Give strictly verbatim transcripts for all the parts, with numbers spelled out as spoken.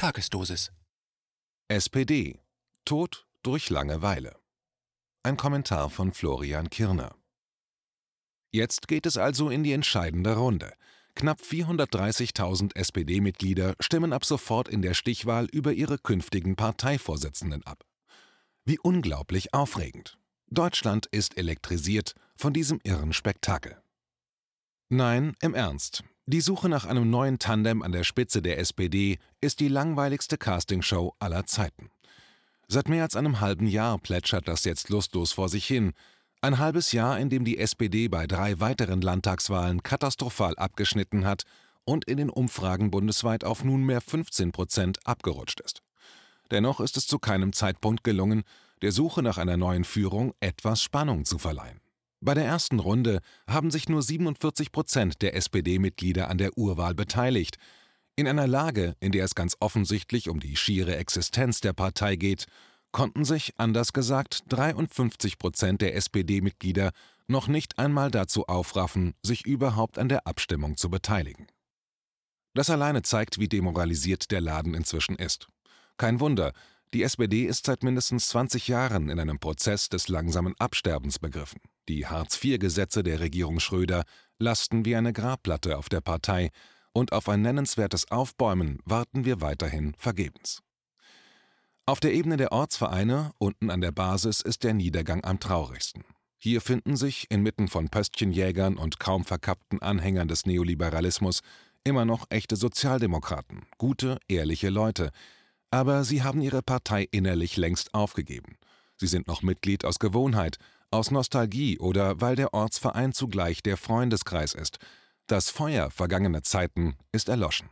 Tagesdosis. S P D – Tod durch Langeweile. Ein Kommentar von Florian Kirner. Jetzt geht es also in die entscheidende Runde. Knapp vierhundertdreißigtausend S P D-Mitglieder stimmen ab sofort in der Stichwahl über ihre künftigen Parteivorsitzenden ab. Wie unglaublich aufregend. Deutschland ist elektrisiert von diesem irren Spektakel. Nein, im Ernst. Die Suche nach einem neuen Tandem an der Spitze der S P D ist die langweiligste Castingshow aller Zeiten. Seit mehr als einem halben Jahr plätschert das jetzt lustlos vor sich hin. Ein halbes Jahr, in dem die S P D bei drei weiteren Landtagswahlen katastrophal abgeschnitten hat und in den Umfragen bundesweit auf nunmehr fünfzehn Prozent abgerutscht ist. Dennoch ist es zu keinem Zeitpunkt gelungen, der Suche nach einer neuen Führung etwas Spannung zu verleihen. Bei der ersten Runde haben sich nur siebenundvierzig Prozent der S P D-Mitglieder an der Urwahl beteiligt. In einer Lage, in der es ganz offensichtlich um die schiere Existenz der Partei geht, konnten sich, anders gesagt, dreiundfünfzig Prozent der S P D-Mitglieder noch nicht einmal dazu aufraffen, sich überhaupt an der Abstimmung zu beteiligen. Das alleine zeigt, wie demoralisiert der Laden inzwischen ist. Kein Wunder, die S P D ist seit mindestens zwanzig Jahren in einem Prozess des langsamen Absterbens begriffen. Die Hartz vier Gesetze der Regierung Schröder lasten wie eine Grabplatte auf der Partei, und auf ein nennenswertes Aufbäumen warten wir weiterhin vergebens. Auf der Ebene der Ortsvereine, unten an der Basis, ist der Niedergang am traurigsten. Hier finden sich, inmitten von Pöstchenjägern und kaum verkappten Anhängern des Neoliberalismus, immer noch echte Sozialdemokraten, gute, ehrliche Leute. Aber sie haben ihre Partei innerlich längst aufgegeben. Sie sind noch Mitglied aus Gewohnheit, aus Nostalgie oder weil der Ortsverein zugleich der Freundeskreis ist. Das Feuer vergangener Zeiten ist erloschen.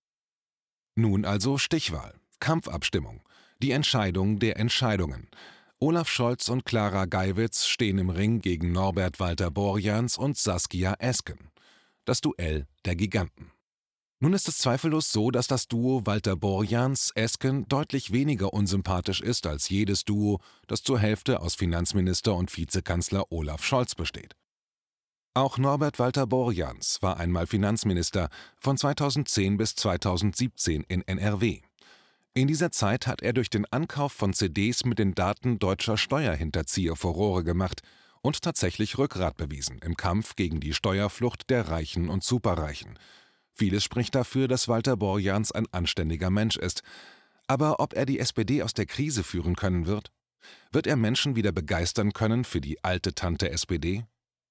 Nun also Stichwahl, Kampfabstimmung, die Entscheidung der Entscheidungen. Olaf Scholz und Clara Geiwitz stehen im Ring gegen Norbert Walter-Borjans und Saskia Esken. Das Duell der Giganten. Nun ist es zweifellos so, dass das Duo Walter-Borjans-Esken deutlich weniger unsympathisch ist als jedes Duo, das zur Hälfte aus Finanzminister und Vizekanzler Olaf Scholz besteht. Auch Norbert Walter-Borjans war einmal Finanzminister von zweitausendzehn bis zweitausendsiebzehn in N R W. In dieser Zeit hat er durch den Ankauf von C Ds mit den Daten deutscher Steuerhinterzieher Furore gemacht und tatsächlich Rückgrat bewiesen im Kampf gegen die Steuerflucht der Reichen und Superreichen. Vieles spricht dafür, dass Walter-Borjans ein anständiger Mensch ist. Aber ob er die S P D aus der Krise führen können wird? Wird er Menschen wieder begeistern können für die alte Tante S P D?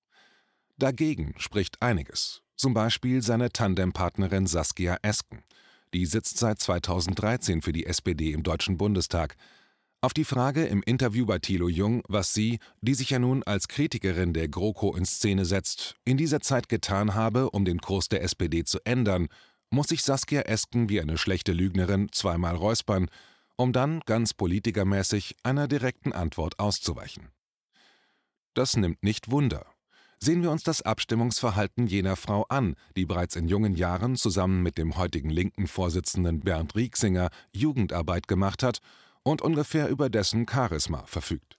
Dagegen spricht einiges, zum Beispiel seine Tandempartnerin Saskia Esken. Die sitzt seit zweitausenddreizehn für die S P D im Deutschen Bundestag. Auf die Frage im Interview bei Thilo Jung, was sie, die sich ja nun als Kritikerin der GroKo in Szene setzt, in dieser Zeit getan habe, um den Kurs der S P D zu ändern, muss sich Saskia Esken wie eine schlechte Lügnerin zweimal räuspern, um dann, ganz politikermäßig, einer direkten Antwort auszuweichen. Das nimmt nicht Wunder. Sehen wir uns das Abstimmungsverhalten jener Frau an, die bereits in jungen Jahren zusammen mit dem heutigen linken Vorsitzenden Bernd Rieksinger Jugendarbeit gemacht hat und ungefähr über dessen Charisma verfügt.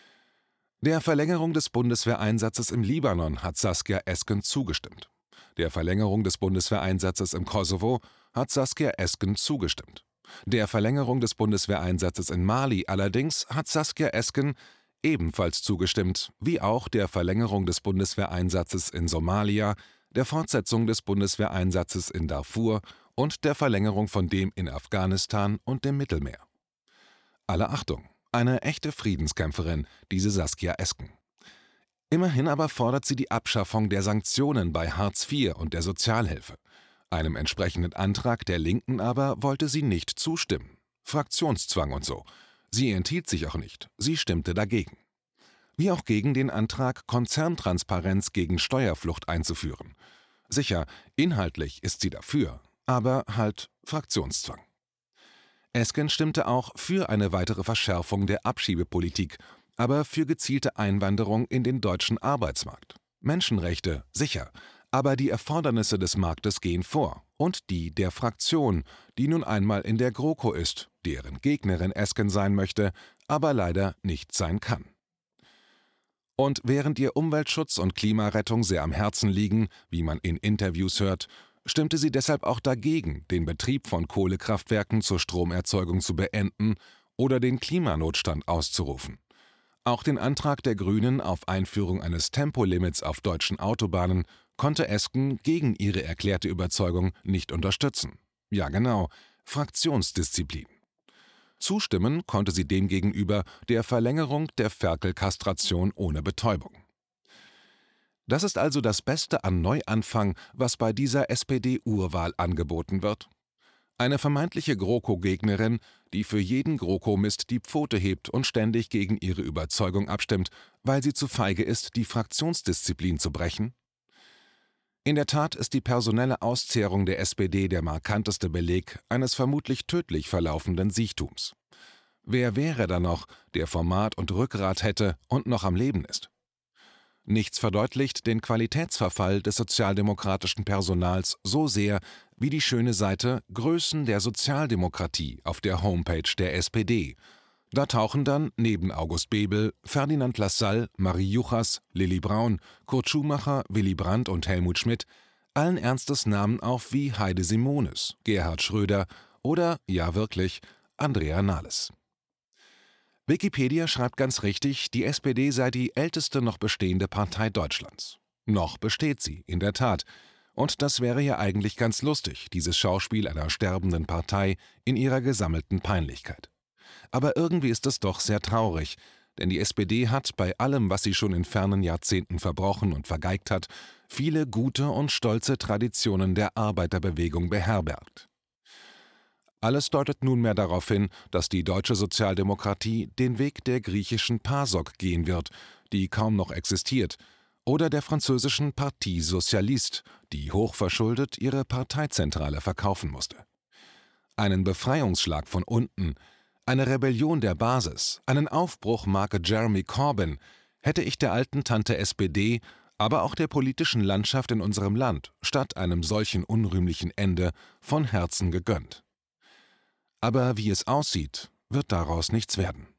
Der Verlängerung des Bundeswehreinsatzes im Libanon hat Saskia Esken zugestimmt. Der Verlängerung des Bundeswehreinsatzes im Kosovo hat Saskia Esken zugestimmt. Der Verlängerung des Bundeswehreinsatzes in Mali allerdings hat Saskia Esken ebenfalls zugestimmt, wie auch der Verlängerung des Bundeswehreinsatzes in Somalia, der Fortsetzung des Bundeswehreinsatzes in Darfur und der Verlängerung von dem in Afghanistan und dem Mittelmeer. Alle Achtung, eine echte Friedenskämpferin, diese Saskia Esken. Immerhin aber fordert sie die Abschaffung der Sanktionen bei Hartz vier und der Sozialhilfe. Einem entsprechenden Antrag der Linken aber wollte sie nicht zustimmen. Fraktionszwang und so. Sie enthielt sich auch nicht, sie stimmte dagegen. Wie auch gegen den Antrag, Konzerntransparenz gegen Steuerflucht einzuführen. Sicher, inhaltlich ist sie dafür, aber halt Fraktionszwang. Esken stimmte auch für eine weitere Verschärfung der Abschiebepolitik, aber für gezielte Einwanderung in den deutschen Arbeitsmarkt. Menschenrechte, sicher, aber die Erfordernisse des Marktes gehen vor und die der Fraktion, die nun einmal in der GroKo ist, deren Gegnerin Esken sein möchte, aber leider nicht sein kann. Und während ihr Umweltschutz und Klimarettung sehr am Herzen liegen, wie man in Interviews hört, stimmte sie deshalb auch dagegen, den Betrieb von Kohlekraftwerken zur Stromerzeugung zu beenden oder den Klimanotstand auszurufen. Auch den Antrag der Grünen auf Einführung eines Tempolimits auf deutschen Autobahnen konnte Esken gegen ihre erklärte Überzeugung nicht unterstützen. Ja genau, Fraktionsdisziplin. Zustimmen konnte sie demgegenüber der Verlängerung der Ferkelkastration ohne Betäubung. Das ist also das Beste an Neuanfang, was bei dieser S P D-Urwahl angeboten wird. Eine vermeintliche GroKo-Gegnerin, die für jeden GroKo-Mist die Pfote hebt und ständig gegen ihre Überzeugung abstimmt, weil sie zu feige ist, die Fraktionsdisziplin zu brechen? In der Tat ist die personelle Auszehrung der S P D der markanteste Beleg eines vermutlich tödlich verlaufenden Siechtums. Wer wäre da noch, der Format und Rückgrat hätte und noch am Leben ist? Nichts verdeutlicht den Qualitätsverfall des sozialdemokratischen Personals so sehr wie die schöne Seite Größen der Sozialdemokratie auf der Homepage der S P D. Da tauchen dann neben August Bebel, Ferdinand Lassalle, Marie Juchas, Lilly Braun, Kurt Schumacher, Willy Brandt und Helmut Schmidt allen Ernstes Namen auf wie Heide Simonis, Gerhard Schröder oder, ja wirklich, Andrea Nahles. Wikipedia schreibt ganz richtig, die S P D sei die älteste noch bestehende Partei Deutschlands. Noch besteht sie, in der Tat. Und das wäre ja eigentlich ganz lustig, dieses Schauspiel einer sterbenden Partei in ihrer gesammelten Peinlichkeit. Aber irgendwie ist es doch sehr traurig, denn die S P D hat bei allem, was sie schon in fernen Jahrzehnten verbrochen und vergeigt hat, viele gute und stolze Traditionen der Arbeiterbewegung beherbergt. Alles deutet nunmehr darauf hin, dass die deutsche Sozialdemokratie den Weg der griechischen PASOK gehen wird, die kaum noch existiert, oder der französischen Parti Socialiste, die hochverschuldet ihre Parteizentrale verkaufen musste. Einen Befreiungsschlag von unten, eine Rebellion der Basis, einen Aufbruch Marke Jeremy Corbyn hätte ich der alten Tante S P D, aber auch der politischen Landschaft in unserem Land statt einem solchen unrühmlichen Ende von Herzen gegönnt. Aber wie es aussieht, wird daraus nichts werden.